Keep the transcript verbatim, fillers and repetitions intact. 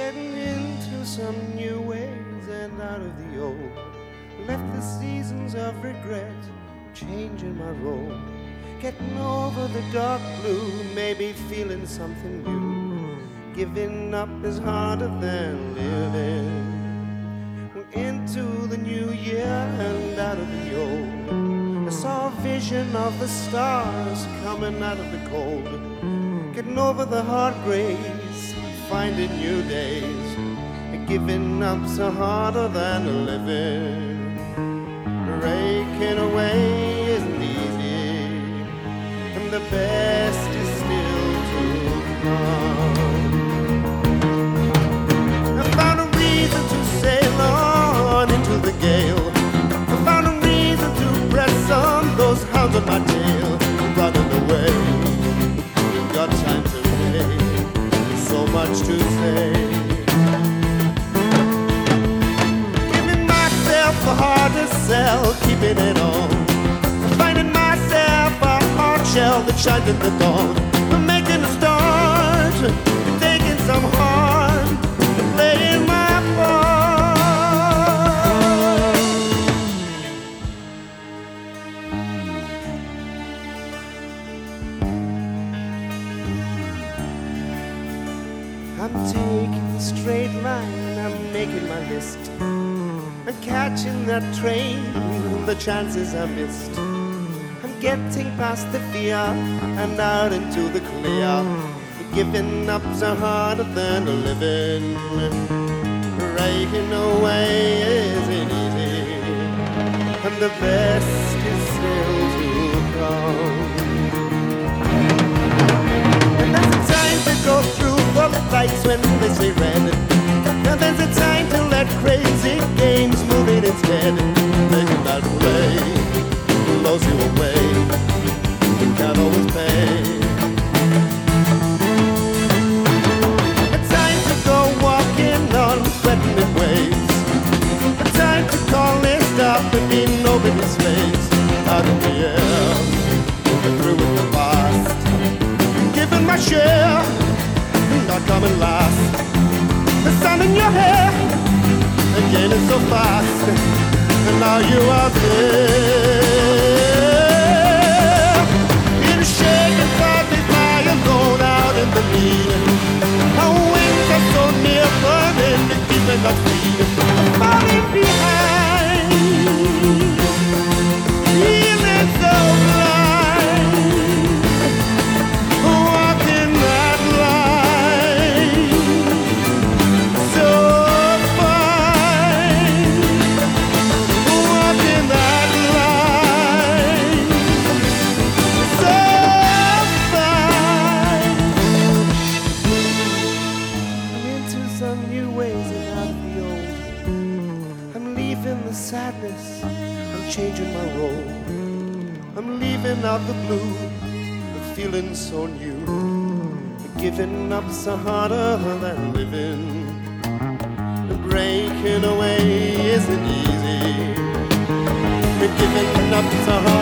getting into some new ways and out of the old. Left the seasons of regret, changing my role. Getting over the dark blue, maybe feeling something new. Giving up is harder than living. Into the new year and out of the old. I saw a vision of the stars coming out of the cold. Getting over the heartbreaks, finding new days. Giving up's harder than living. Breaking away isn't easy, and the best is still to come. I found a reason to sail on into the gale. I found a reason to press on those hounds on my tail. Running away, got time to wait, so much to say. A hard to sell, keeping it on. Finding myself a hard shell that shines in the dawn. I'm making a start, taking some heart, playing my part. I'm taking the straight line, I'm making my list. I'm catching that train, the chances I missed. I'm getting past the fear and out into the clear. Giving up's harder than living. Breaking away isn't easy, and the best is still to come. And there's a time to go through the lights when they say red. Now there's a time to let crazy games move in instead. Making that play blows you away. You can't always pay. A time to go walking on threatening waves. A time to call it stop and be nobody's slaves. Out in the air, moving through with the past. Giving my share, not coming last. The sun in your hair, again it's so fast, and now you are there. In a shaking body, fly alone out in the need. Our wings are so near, burning, keeping us free. Falling behind, feeling so blind, walking that line. Sadness, I'm changing my role. I'm leaving out the blue, the feeling so new. Giving up's harder than living. Breaking away isn't easy. Giving up's harder